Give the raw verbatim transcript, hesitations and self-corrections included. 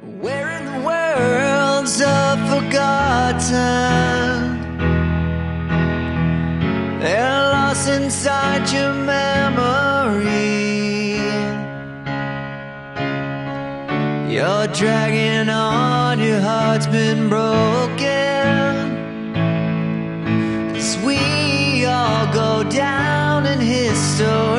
Where in the world's are forgotten? They're lost inside your memory. You're dragging on, your heart's been broken. 'Cause we all go down in history.